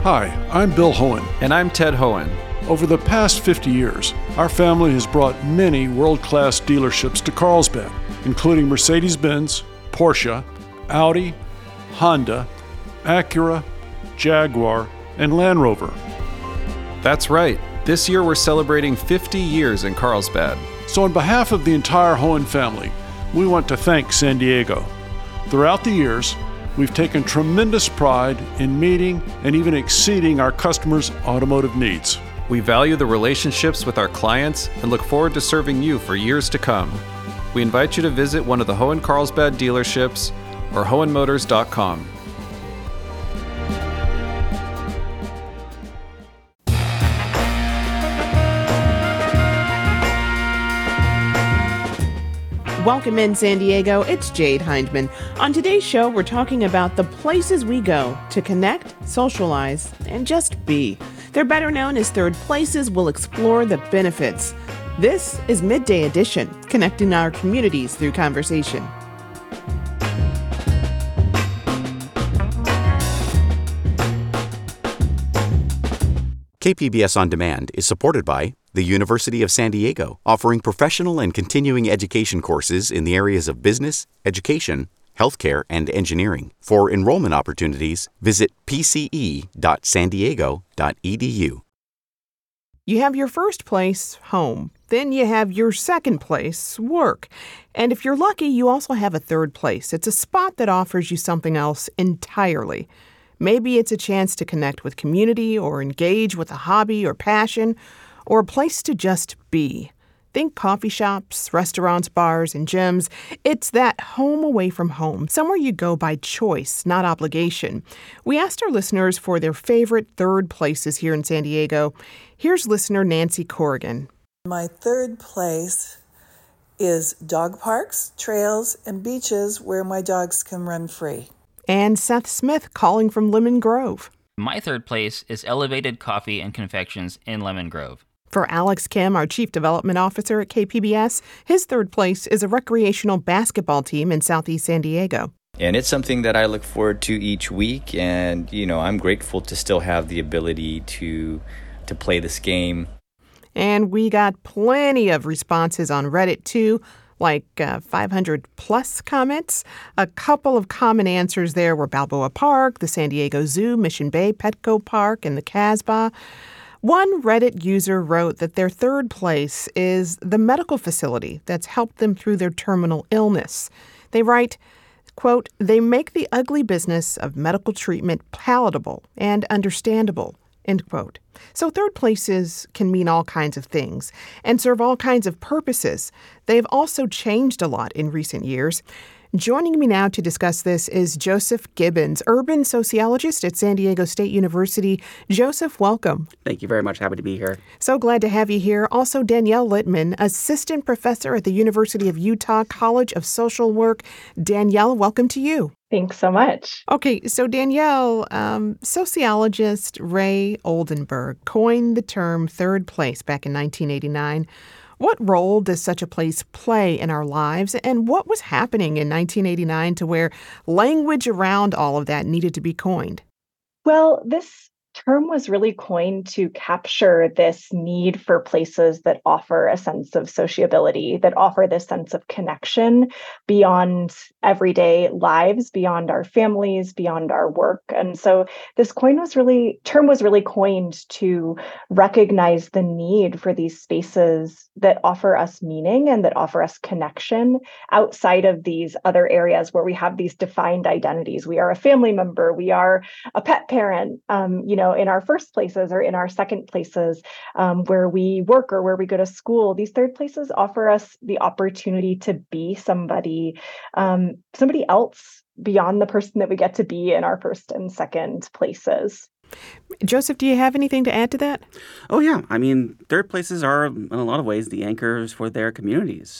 Hi, I'm Bill Hohen. And I'm Ted Hohen. Over the past 50 years, our family has brought many world-class dealerships to Carlsbad, including Mercedes-Benz, Porsche, Audi, Honda, Acura, Jaguar, and Land Rover. That's right. This year we're celebrating 50 years in Carlsbad. So on behalf of the entire Hohen family, we want to thank San Diego. Throughout the years, we've taken tremendous pride in meeting and even exceeding our customers' automotive needs. We value the relationships with our clients and look forward to serving you for years to come. We invite you to visit one of the Hohen Carlsbad dealerships or hohenmotors.com. Welcome in, San Diego. It's Jade Hindman. On today's show, we're talking about the places we go to connect, socialize, and just be. They're better known as third places. We'll explore the benefits. This is Midday Edition, connecting our communities through conversation. KPBS On Demand is supported by the University of San Diego, offering professional and continuing education courses in the areas of business, education, healthcare, and engineering. For enrollment opportunities, visit pce.sandiego.edu. You have your first place, home. Then you have your second place, work. And if you're lucky, you also have a third place. It's a spot that offers you something else entirely. Maybe it's a chance to connect with community or engage with a hobby or passion, or a place to just be. Think coffee shops, restaurants, bars, and gyms. It's that home away from home, somewhere you go by choice, not obligation. We asked our listeners for their favorite third places here in San Diego. Here's listener Nancy Corrigan. My third place is dog parks, trails, and beaches where my dogs can run free. And Seth Smith calling from Lemon Grove. My third place is Elevated Coffee and Confections in Lemon Grove. For Alex Kim, our Chief Development Officer at KPBS, his third place is a recreational basketball team in Southeast San Diego. And it's something that I look forward to each week, and, I'm grateful to still have the ability to play this game. And we got plenty of responses on Reddit, too. Like 500 plus comments. A couple of common answers there were Balboa Park, the San Diego Zoo, Mission Bay, Petco Park, and the Casbah. One Reddit user wrote that their third place is the medical facility that's helped them through their terminal illness. They write, quote, "They make the ugly business of medical treatment palatable and understandable." End quote. So third places can mean all kinds of things and serve all kinds of purposes. They've also changed a lot in recent years. Joining me now to discuss this is Joseph Gibbons, urban sociologist at San Diego State University. Joseph, welcome. Thank you very much. Happy to be here. So glad to have you here. Also, Danielle Littman, assistant professor at the University of Utah College of Social Work. Danielle, welcome to you. Thanks so much. Okay, so Danielle, sociologist Ray Oldenburg coined the term third place back in 1989. What role does such a place play in our lives, and what was happening in 1989 to where language around all of that needed to be coined? Well, this term was really coined to capture this need for places that offer a sense of sociability, that offer this sense of connection beyond everyday lives, beyond our families, beyond our work. And so this term was really coined to recognize the need for these spaces that offer us meaning and that offer us connection outside of these other areas where we have these defined identities. We are a family member, we are a pet parent, in our first places or in our second places, where we work or where we go to school. These third places offer us the opportunity to be somebody else beyond the person that we get to be in our first and second places. Joseph, do you have anything to add to that? Oh, yeah. I mean, third places are, in a lot of ways, the anchors for their communities.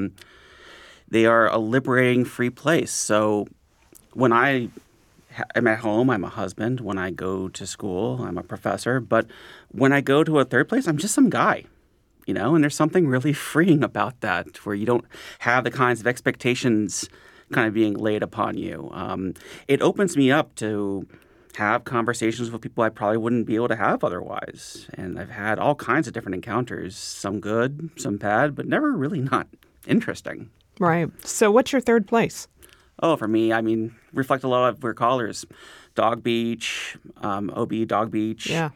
They are a liberating, free place. So when I'm at home, I'm a husband. When I go to school, I'm a professor. But when I go to a third place, I'm just some guy, and there's something really freeing about that, where you don't have the kinds of expectations kind of being laid upon you. It opens me up to have conversations with people I probably wouldn't be able to have otherwise. And I've had all kinds of different encounters, some good, some bad, but never really not interesting. Right. So what's your third place? Oh, for me, I mean, reflect a lot of weird callers. Dog Beach, OB Dog Beach, Yeah.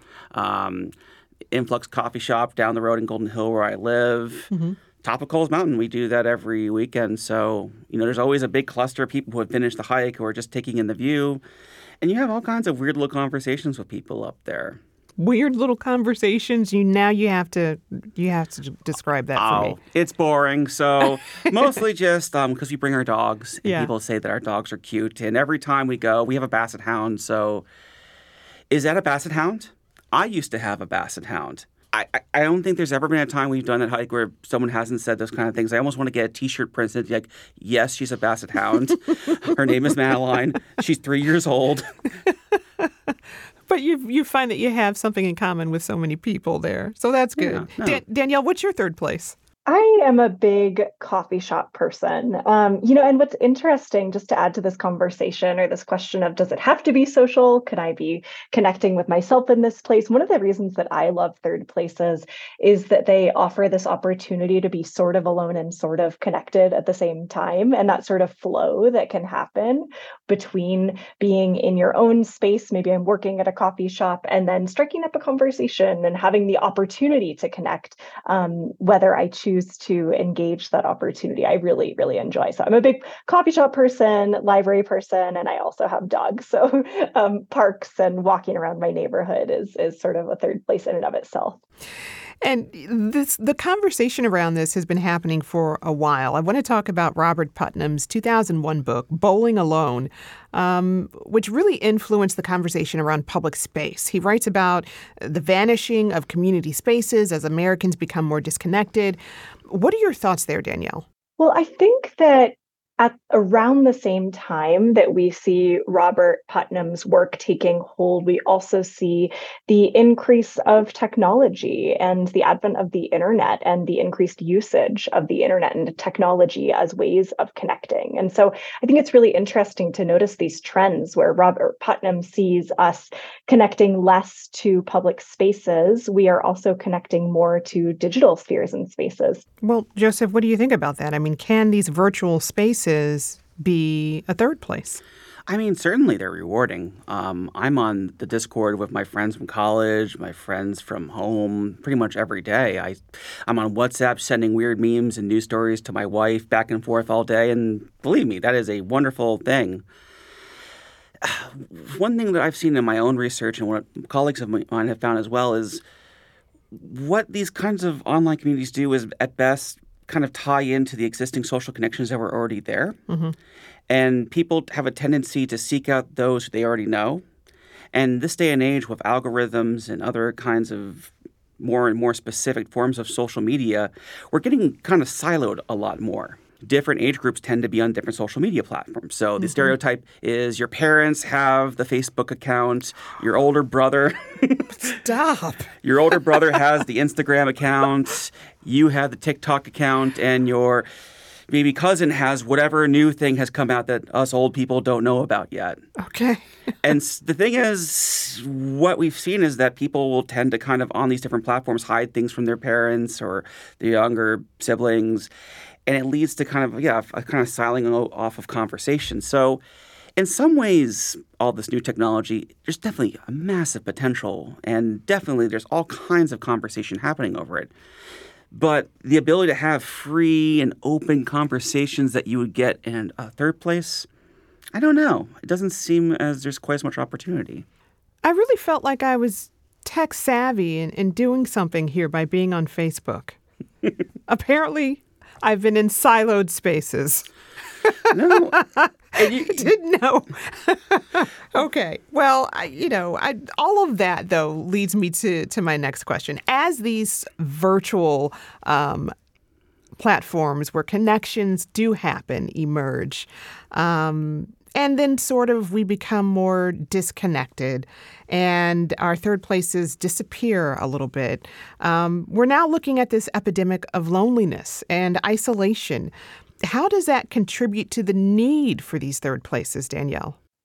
Influx Coffee Shop down the road in Golden Hill where I live. Top of Coles Mountain, we do that every weekend. So, there's always a big cluster of people who have finished the hike who are just taking in the view. And you have all kinds of weird little conversations with people up there. Weird little conversations. You have to describe that for me. It's boring. So mostly just because we bring our dogs and Yeah. people say that our dogs are cute. And every time we go, we have a Basset Hound. So is that a Basset Hound? I used to have a Basset Hound. I don't think there's ever been a time we've done that hike where someone hasn't said those kind of things. I almost want to get a T-shirt printed like, yes, she's a Basset Hound. Her name is Madeline. She's 3 years old. But you find that you have something in common with so many people there. So that's good. Yeah, no. Danielle, what's your third place? I am a big coffee shop person. And what's interesting, just to add to this conversation or this question of does it have to be social? Could I be connecting with myself in this place? One of the reasons that I love third places is that they offer this opportunity to be sort of alone and sort of connected at the same time. And that sort of flow that can happen between being in your own space, maybe I'm working at a coffee shop, and then striking up a conversation and having the opportunity to connect, whether I choose to engage that opportunity, I really, really enjoy. So I'm a big coffee shop person, library person, and I also have dogs. So parks and walking around my neighborhood is sort of a third place in and of itself. And the conversation around this has been happening for a while. I want to talk about Robert Putnam's 2001 book, Bowling Alone, which really influenced the conversation around public space. He writes about the vanishing of community spaces as Americans become more disconnected. What are your thoughts there, Danielle? Well, I think that at around the same time that we see Robert Putnam's work taking hold, we also see the increase of technology and the advent of the internet and the increased usage of the internet and technology as ways of connecting. And so I think it's really interesting to notice these trends where Robert Putnam sees us connecting less to public spaces. We are also connecting more to digital spheres and spaces. Well, Joseph, what do you think about that? I mean, can these virtual spaces be a third place? I mean, certainly they're rewarding. I'm on the Discord with my friends from college, my friends from home, pretty much every day. I'm on WhatsApp sending weird memes and news stories to my wife back and forth all day. And believe me, that is a wonderful thing. One thing that I've seen in my own research and what colleagues of mine have found as well is what these kinds of online communities do is at best kind of tie into the existing social connections that were already there. Mm-hmm. And people have a tendency to seek out those they already know. And this day and age with algorithms and other kinds of more and more specific forms of social media, we're getting kind of siloed a lot more. Different age groups tend to be on different social media platforms. So the stereotype is your parents have the Facebook account, your older brother Stop. Your older brother has the Instagram account, you have the TikTok account, and your maybe cousin has whatever new thing has come out that us old people don't know about yet. Okay. And the thing is, what we've seen is that people will tend to kind of on these different platforms hide things from their parents or their younger siblings. And it leads to kind of, a kind of siling off of conversation. So in some ways, all this new technology, there's definitely a massive potential. And definitely there's all kinds of conversation happening over it. But the ability to have free and open conversations that you would get in a third place, I don't know. It doesn't seem as there's quite as much opportunity. I really felt like I was tech savvy in doing something here by being on Facebook. Apparently, I've been in siloed spaces. No. You didn't know. Okay. Well, all of that, though, leads me to my next question. As these virtual platforms where connections do happen emerge, and then sort of we become more disconnected and our third places disappear a little bit. We're now looking at this epidemic of loneliness and isolation. How does that contribute to the need for these third places, Danielle?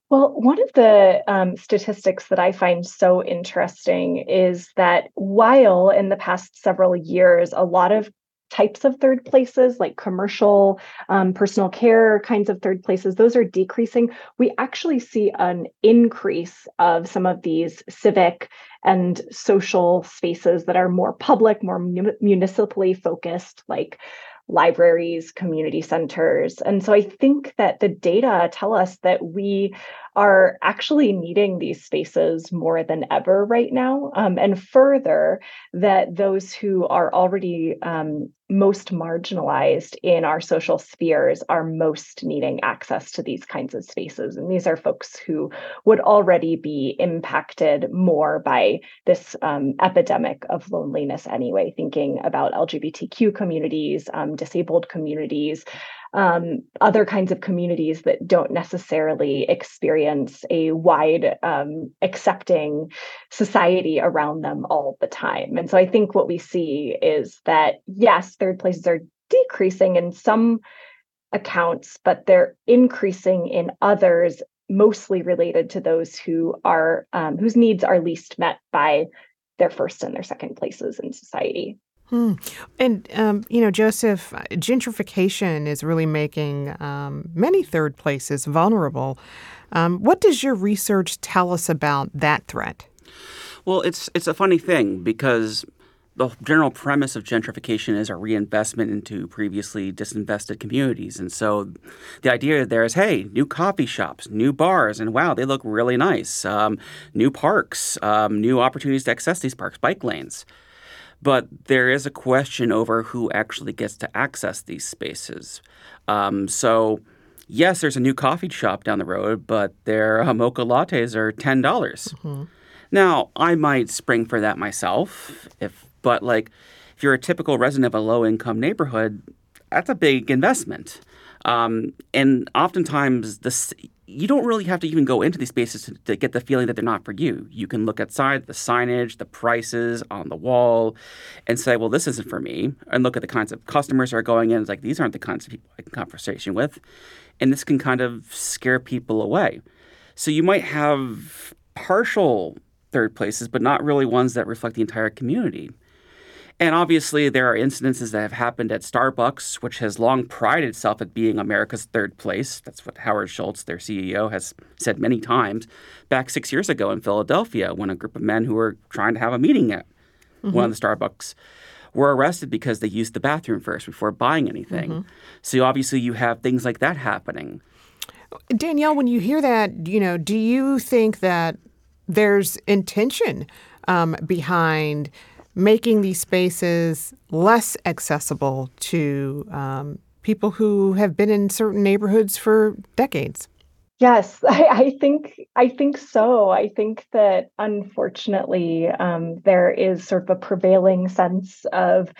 Well, one of the statistics that I find so interesting is that while in the past several years, a lot of types of third places, like commercial, personal care kinds of third places, those are decreasing. We actually see an increase of some of these civic and social spaces that are more public, more municipally focused, like libraries, community centers. And so I think that the data tell us that we are actually needing these spaces more than ever right now. And further, that those who are already most marginalized in our social spheres are most needing access to these kinds of spaces. And these are folks who would already be impacted more by this epidemic of loneliness anyway, thinking about LGBTQ communities, disabled communities, other kinds of communities that don't necessarily experience a wide accepting society around them all the time. And so I think what we see is that, yes, third places are decreasing in some accounts, but they're increasing in others, mostly related to those who are whose needs are least met by their first and their second places in society. And, Joseph, gentrification is really making many third places vulnerable. What does your research tell us about that threat? Well, it's a funny thing because the general premise of gentrification is a reinvestment into previously disinvested communities. And so the idea there is, hey, new coffee shops, new bars, and wow, they look really nice. New parks, new opportunities to access these parks, bike lanes. But there is a question over who actually gets to access these spaces. So, yes, there's a new coffee shop down the road, but their mocha lattes are $10. Mm-hmm. Now, I might spring for that myself, but if you're a typical resident of a low-income neighborhood, that's a big investment. And oftentimes, you don't really have to even go into these spaces to get the feeling that they're not for you. You can look outside, the signage, the prices on the wall, and say, well, this isn't for me. And look at the kinds of customers who are going in. It's like, these aren't the kinds of people I can conversation with. And this can kind of scare people away. So you might have partial third places, but not really ones that reflect the entire community. And obviously, there are incidences that have happened at Starbucks, which has long prided itself at being America's third place. That's what Howard Schultz, their CEO, has said many times. Back 6 years ago in Philadelphia, when a group of men who were trying to have a meeting at one of the Starbucks were arrested because they used the bathroom first before buying anything. Mm-hmm. So obviously, you have things like that happening. Danielle, when you hear that, do you think that there's intention behind making these spaces less accessible to people who have been in certain neighborhoods for decades? Yes, I think so. I think that unfortunately there is sort of a prevailing sense of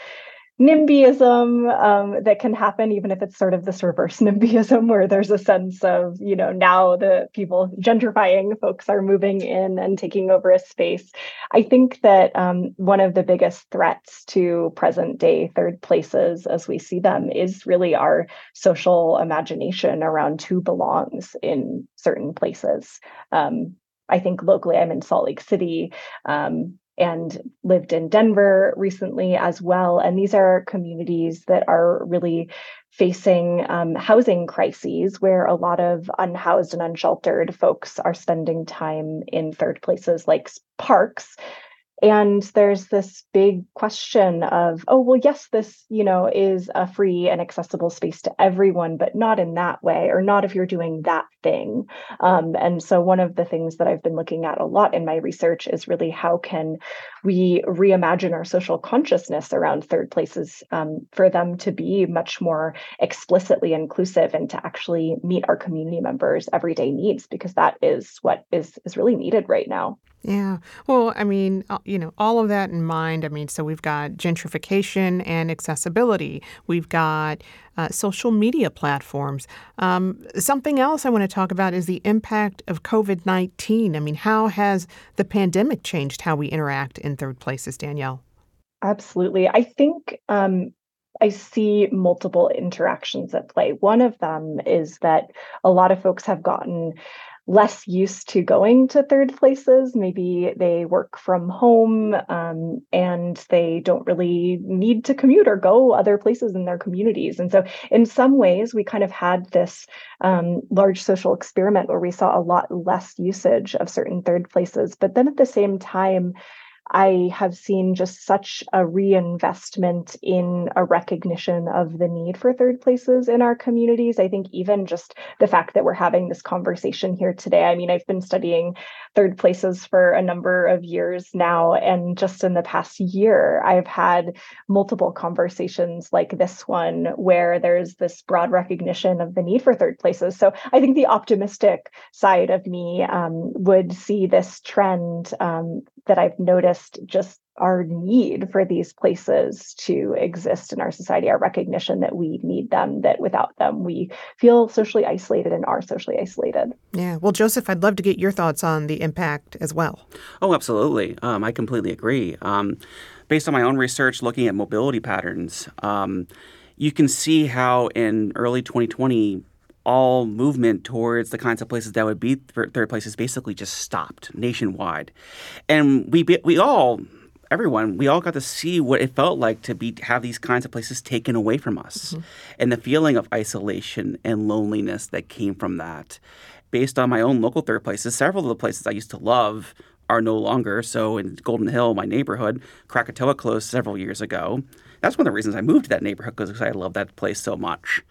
NIMBYism that can happen, even if it's sort of this reverse NIMBYism, where there's a sense of, now the people gentrifying folks are moving in and taking over a space. I think that one of the biggest threats to present day third places as we see them is really our social imagination around who belongs in certain places. I think locally, I'm in Salt Lake City. And lived in Denver recently as well. And these are communities that are really facing housing crises where a lot of unhoused and unsheltered folks are spending time in third places like parks. And there's this big question of, oh, well, yes, this, is a free and accessible space to everyone, but not in that way, or not if you're doing that thing. And so one of the things that I've been looking at a lot in my research is really how can we reimagine our social consciousness around third places for them to be much more explicitly inclusive and to actually meet our community members' everyday needs, because that is what is really needed right now. Yeah. Well, I mean, all of that in mind, so we've got gentrification and accessibility. We've got social media platforms. Something else I want to talk about is the impact of COVID-19. How has the pandemic changed how we interact in third places, Danielle? Absolutely. I think I see multiple interactions at play. One of them is that a lot of folks have gotten less used to going to third places. Maybe they work from home and they don't really need to commute or go other places in their communities. And so in some ways, we kind of had this large social experiment where we saw a lot less usage of certain third places. But then at the same time, I have seen just such a reinvestment in a recognition of the need for third places in our communities. I think even just the fact that we're having this conversation here today. I mean, I've been studying third places for a number of years now, and just in the past year, I've had multiple conversations like this one where there's this broad recognition of the need for third places. So I think the optimistic side of me would see this trend that I've noticed, just our need for these places to exist in our society, our recognition that we need them, that without them we feel socially isolated and are socially isolated. Yeah. Well, Joseph, I'd love to get your thoughts on the impact as well. Oh, absolutely. I completely agree. Based on my own research looking at mobility patterns, you can see how in early 2020, all movement towards the kinds of places that would be third places basically just stopped nationwide. And we all got to see what it felt like to have these kinds of places taken away from us, and the feeling of isolation and loneliness that came from that. Based on my own local third places, several of the places I used to love are no longer. So in Golden Hill, my neighborhood, Krakatoa closed several years ago. That's one of the reasons I moved to that neighborhood, because I love that place so much.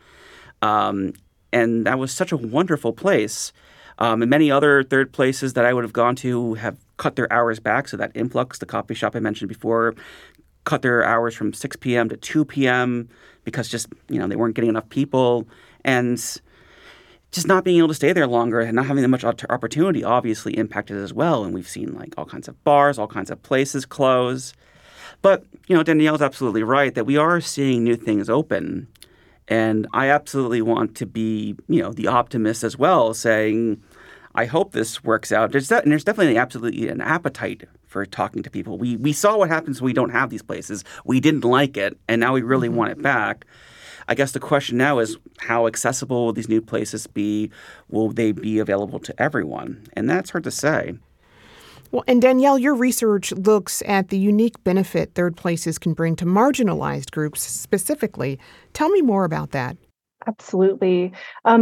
And that was such a wonderful place. And many other third places that I would have gone to have cut their hours back. So that Influx, the coffee shop I mentioned before, cut their hours from 6 p.m. to 2 p.m. because just, they weren't getting enough people. And just not being able to stay there longer and not having that much opportunity obviously impacted as well. And we've seen like all kinds of bars, all kinds of places close. But, Danielle's absolutely right that we are seeing new things open. And I absolutely want to be, the optimist as well, saying, I hope this works out. There's definitely absolutely an appetite for talking to people. We saw what happens when we don't have these places. We didn't like it, and now we really want it back. I guess the question now is, how accessible will these new places be? Will they be available to everyone? And that's hard to say. Well, and Danielle, your research looks at the unique benefit third places can bring to marginalized groups specifically. Tell me more about that. Absolutely.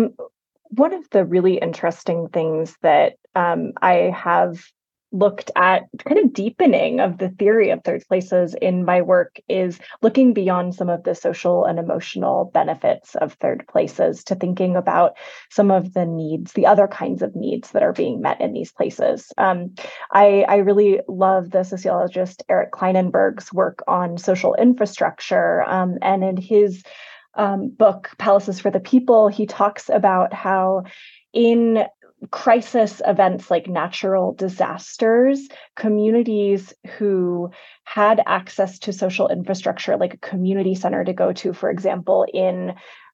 One of the really interesting things that I have looked at, kind of deepening of the theory of third places in my work, is looking beyond some of the social and emotional benefits of third places to thinking about some of the needs, the other kinds of needs that are being met in these places. I really love the sociologist Eric Kleinenberg's work on social infrastructure, and in his book, Palaces for the People, he talks about how in crisis events like natural disasters, communities who had access to social infrastructure, like a community center to go to, for example, in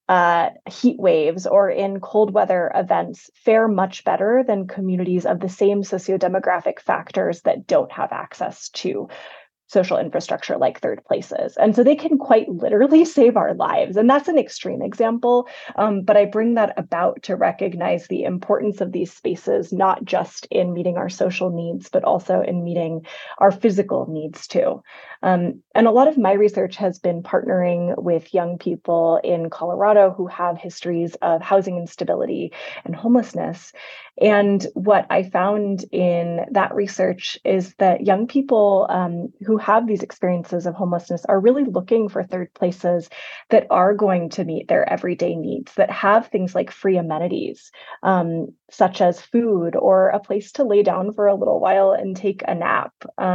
heat waves or in cold weather events, fare much better than communities of the same sociodemographic factors that don't have access to social infrastructure like third places. And so they can quite literally save our lives. And that's an extreme example. But I bring that about to recognize the importance of these spaces, not just in meeting our social needs, but also in meeting our physical needs too. And a lot of my research has been partnering with young people in Colorado who have histories of housing instability and homelessness. And what I found in that research is that young people who have these experiences of homelessness are really looking for third places that are going to meet their everyday needs, that have things like free amenities, such as food or a place to lay down for a little while and take a nap.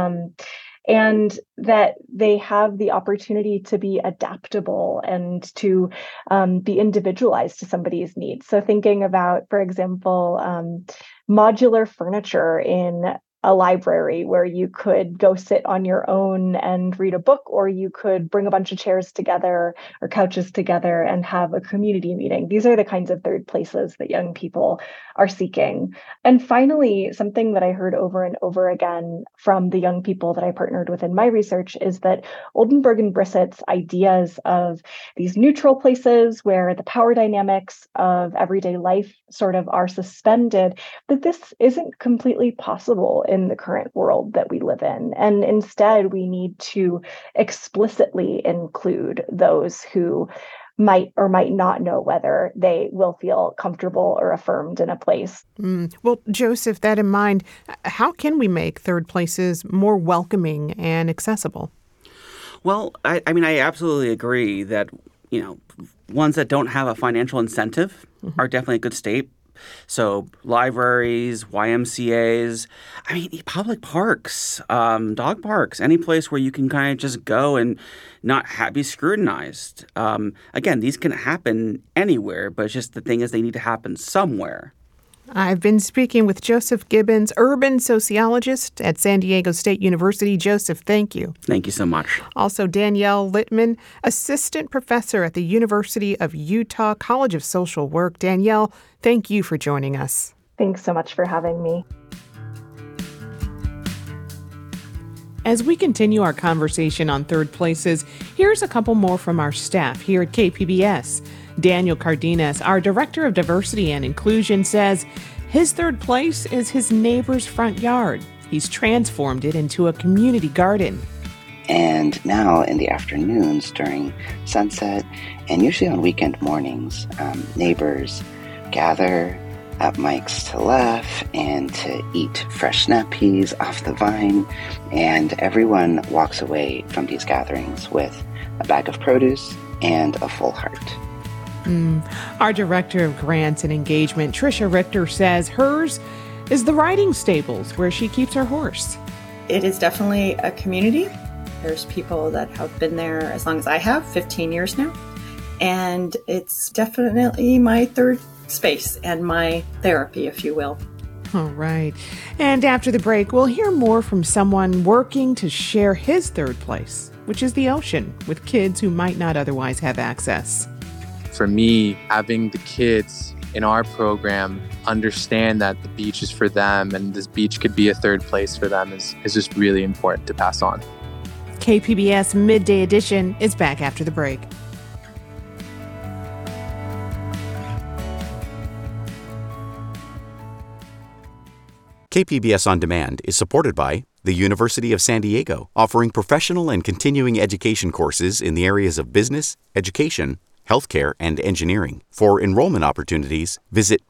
And that they have the opportunity to be adaptable and to be individualized to somebody's needs. So thinking about, for example, modular furniture in a library where you could go sit on your own and read a book, or you could bring a bunch of chairs together or couches together and have a community meeting. These are the kinds of third places that young people are seeking. And finally, something that I heard over and over again from the young people that I partnered with in my research is that Oldenburg and Brissett's ideas of these neutral places where the power dynamics of everyday life sort of are suspended, that this isn't completely possible in the current world that we live in. And instead, we need to explicitly include those who might or might not know whether they will feel comfortable or affirmed in a place. Well, Joseph, that in mind, how can we make third places more welcoming and accessible? Well, I mean, I absolutely agree that, ones that don't have a financial incentive are definitely a good state. So libraries, YMCAs, public parks, dog parks, any place where you can kind of just go and not be scrutinized. Again, these can happen anywhere, but it's just the thing is they need to happen somewhere. I've been speaking with Joseph Gibbons, urban sociologist at San Diego State University. Joseph, thank you. Thank you so much. Also, Danielle Littman, assistant professor at the University of Utah College of Social Work. Danielle, thank you for joining us. Thanks so much for having me. As we continue our conversation on third places, here's a couple more from our staff here at KPBS. Daniel Cardenas, our Director of Diversity and Inclusion, says his third place is his neighbor's front yard. He's transformed it into a community garden. And now in the afternoons during sunset and usually on weekend mornings, neighbors gather at Mike's to laugh and to eat fresh snap peas off the vine. And everyone walks away from these gatherings with a bag of produce and a full heart. Our Director of Grants and Engagement, Tricia Richter, says hers is the riding stables where she keeps her horse. It is definitely a community. There's people that have been there as long as I have, 15 years now. And it's definitely my third space and my therapy, if you will. All right. And after the break, we'll hear more from someone working to share his third place, which is the ocean, with kids who might not otherwise have access. For me, having the kids in our program understand that the beach is for them and this beach could be a third place for them is just really important to pass on. KPBS Midday Edition is back after the break. KPBS On Demand is supported by the University of San Diego, offering professional and continuing education courses in the areas of business, education, healthcare, and engineering. For enrollment opportunities, visit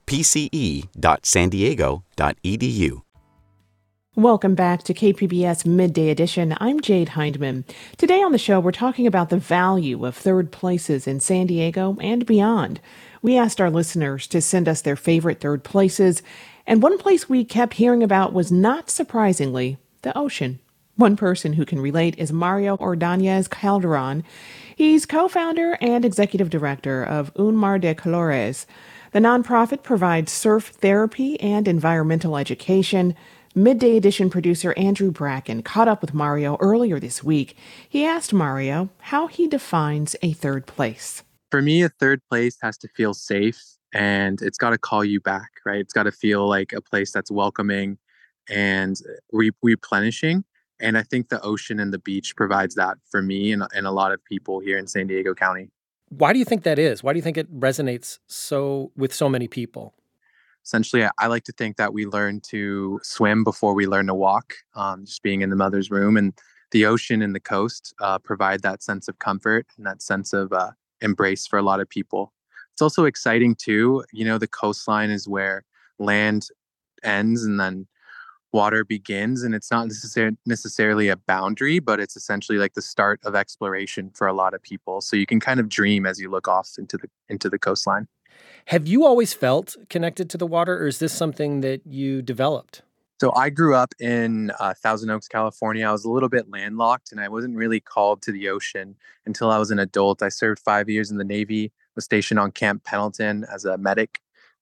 pce.sandiego.edu. Welcome back to KPBS Midday Edition. I'm Jade Hindman. Today on the show, we're talking about the value of third places in San Diego and beyond. We asked our listeners to send us their favorite third places, and one place we kept hearing about was, not surprisingly, the ocean. One person who can relate is Mario Ordóñez Calderón. He's co-founder and executive director of Un Mar de Colores. The nonprofit provides surf therapy and environmental education. Midday Edition producer Andrew Bracken caught up with Mario earlier this week. He asked Mario how he defines a third place. For me, a third place has to feel safe and it's got to call you back, right? It's got to feel like a place that's welcoming and replenishing. And I think the ocean and the beach provides that for me and a lot of people here in San Diego County. Why do you think that is? Why do you think it resonates with so many people? Essentially, I like to think that we learn to swim before we learn to walk, just being in the mother's womb. And the ocean and the coast provide that sense of comfort and that sense of embrace for a lot of people. It's also exciting, too. The coastline is where land ends and then water begins, and it's not necessarily a boundary, but it's essentially like the start of exploration for a lot of people. So you can kind of dream as you look off into the coastline. Have you always felt connected to the water, or is this something that you developed? So I grew up in Thousand Oaks, California. I was a little bit landlocked, and I wasn't really called to the ocean until I was an adult. I served 5 years in the Navy, was stationed on Camp Pendleton as a medic,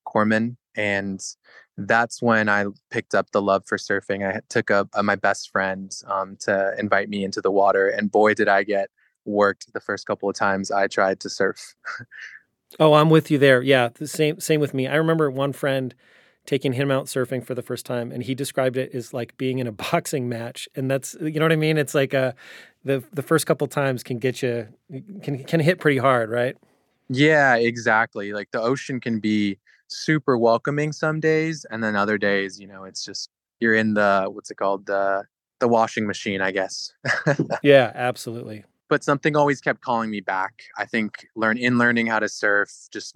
Corman, and that's when I picked up the love for surfing. I took my best friend to invite me into the water, and boy, did I get worked the first couple of times I tried to surf. Oh, I'm with you there. Yeah, the same with me. I remember one friend taking him out surfing for the first time, and he described it as like being in a boxing match. And that's, you know what I mean? It's like the first couple times can get you can hit pretty hard, right? Yeah, exactly. Like the ocean can be super welcoming some days, and then other days, it's just you're in the what's it called the washing machine, I guess. Yeah, absolutely. But something always kept calling me back. I think learning how to surf, just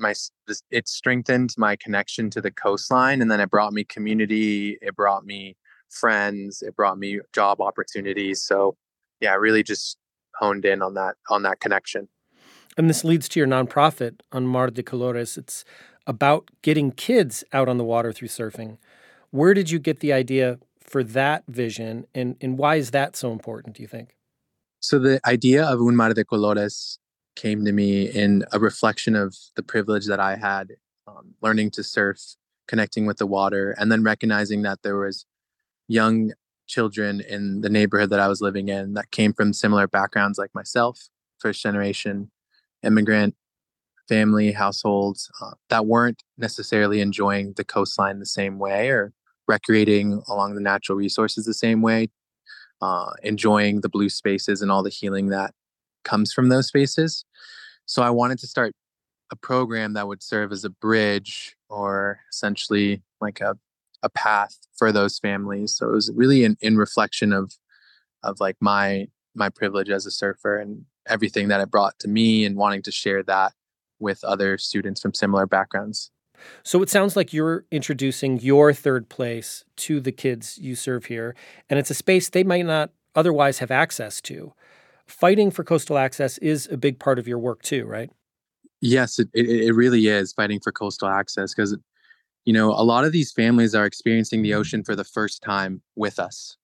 it strengthened my connection to the coastline, and then it brought me community, it brought me friends, it brought me job opportunities. So yeah, I really just honed in on that connection. And this leads to your nonprofit, On Mar de Colores. It's about getting kids out on the water through surfing. Where did you get the idea for that vision, and why is that so important, do you think? So the idea of Un Mar de Colores came to me in a reflection of the privilege that I had learning to surf, connecting with the water, and then recognizing that there was young children in the neighborhood that I was living in that came from similar backgrounds like myself, first generation immigrant family households that weren't necessarily enjoying the coastline the same way or recreating along the natural resources the same way, enjoying the blue spaces and all the healing that comes from those spaces. So I wanted to start a program that would serve as a bridge or essentially like a path for those families. So it was really in reflection of like my privilege as a surfer and everything that it brought to me and wanting to share that with other students from similar backgrounds. So it sounds like you're introducing your third place to the kids you serve here, and it's a space they might not otherwise have access to. Fighting for coastal access is a big part of your work too, right? Yes, it really is fighting for coastal access because, a lot of these families are experiencing the ocean for the first time with us.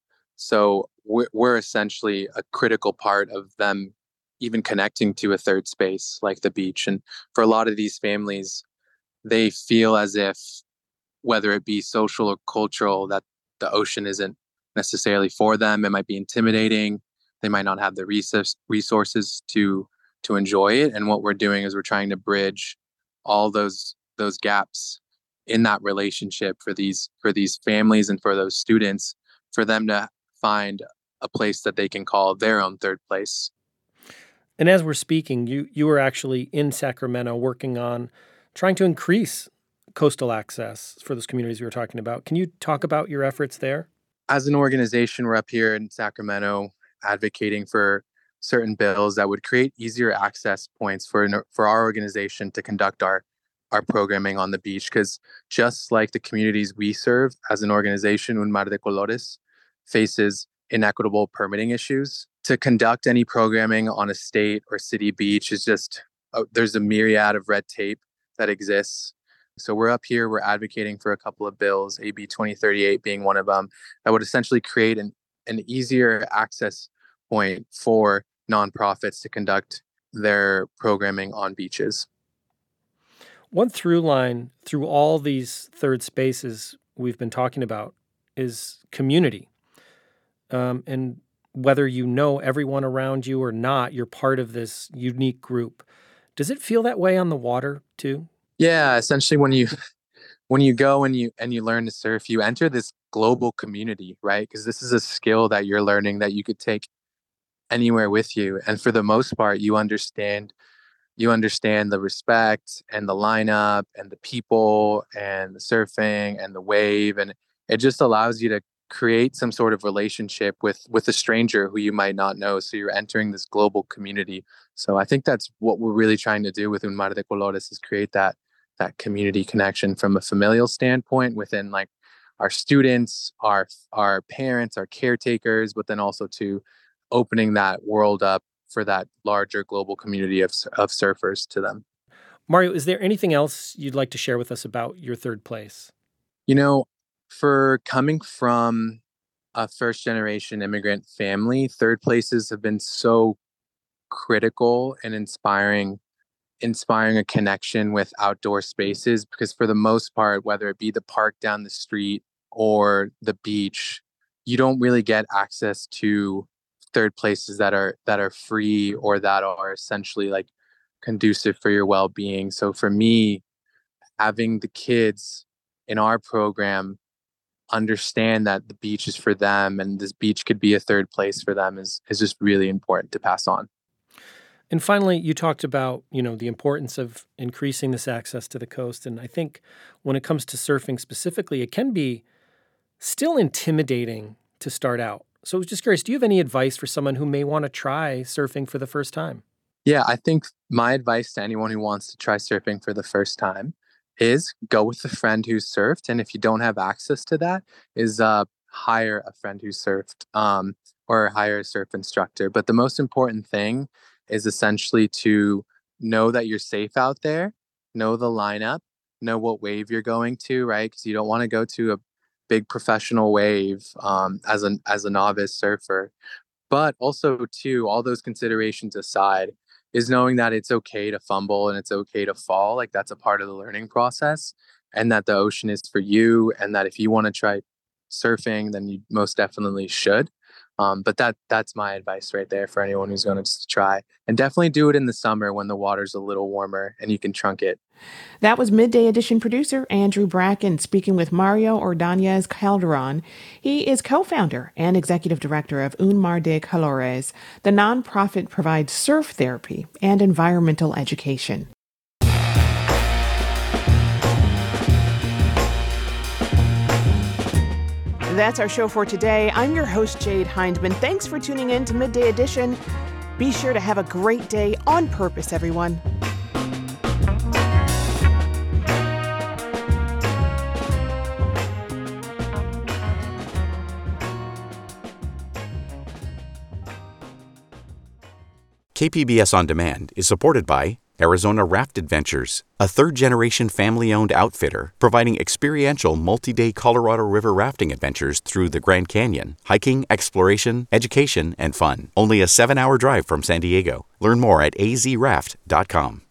So we're essentially a critical part of them even connecting to a third space like the beach. And for a lot of these families, they feel as if, whether it be social or cultural, that the ocean isn't necessarily for them. It might be intimidating. They might not have the resources to enjoy it. And what we're doing is we're trying to bridge all those gaps in that relationship for these families and for those students, for them to find a place that they can call their own third place. And as we're speaking, you were actually in Sacramento working on trying to increase coastal access for those communities we were talking about. Can you talk about your efforts there? As an organization, we're up here in Sacramento advocating for certain bills that would create easier access points for our organization to conduct our programming on the beach. Because just like the communities we serve as an organization, Un Mar de Colores faces inequitable permitting issues. To conduct any programming on a state or city beach is just, there's a myriad of red tape that exists. So we're up here, we're advocating for a couple of bills, AB 2038 being one of them, that would essentially create an easier access point for nonprofits to conduct their programming on beaches. One through line through all these third spaces we've been talking about is community. And whether you know everyone around you or not, you're part of this unique group. Does it feel that way on the water too? Yeah, essentially when you go and you learn to surf, you enter this global community, right? Because this is a skill that you're learning that you could take anywhere with you. And for the most part, you understand the respect and the lineup and the people and the surfing and the wave. And it just allows you to create some sort of relationship with a stranger who you might not know. So you're entering this global community. So I think that's what we're really trying to do with Un Mar de Colores, is create that community connection from a familial standpoint within like our students, our parents, our caretakers, but then also to opening that world up for that larger global community of surfers to them. Mario, is there anything else you'd like to share with us about your third place? For coming from a first generation immigrant family, third places have been so critical and inspiring inspiring a connection with outdoor spaces, because for the most part, whether it be the park down the street or the beach, you don't really get access to third places that are free or that are essentially like conducive for your well-being. So for me, having the kids in our program understand that the beach is for them and this beach could be a third place for them is just really important to pass on. And finally, you talked about, the importance of increasing this access to the coast. And I think when it comes to surfing specifically, it can be still intimidating to start out. So I was just curious, do you have any advice for someone who may want to try surfing for the first time? Yeah, I think my advice to anyone who wants to try surfing for the first time is go with a friend who's surfed. And if you don't have access to that, is hire a friend who's surfed or hire a surf instructor. But the most important thing is essentially to know that you're safe out there, know the lineup, know what wave you're going to, right? Because you don't want to go to a big professional wave as a novice surfer. But also, too, all those considerations aside, is knowing that it's okay to fumble and it's okay to fall. Like, that's a part of the learning process, and that the ocean is for you, and that if you want to try surfing, then you most definitely should. But that's my advice right there for anyone who's going to try. And definitely do it in the summer when the water's a little warmer and you can trunk it. That was Midday Edition producer Andrew Bracken speaking with Mario Ordóñez Calderon. He is co-founder and executive director of Un Mar de Colores. The nonprofit provides surf therapy and environmental education. That's our show for today. I'm your host, Jade Hindman. Thanks for tuning in to Midday Edition. Be sure to have a great day on purpose, everyone. KPBS On Demand is supported by Arizona Raft Adventures, a third-generation family-owned outfitter providing experiential multi-day Colorado River rafting adventures through the Grand Canyon, hiking, exploration, education, and fun. Only a 7-hour drive from San Diego. Learn more at azraft.com.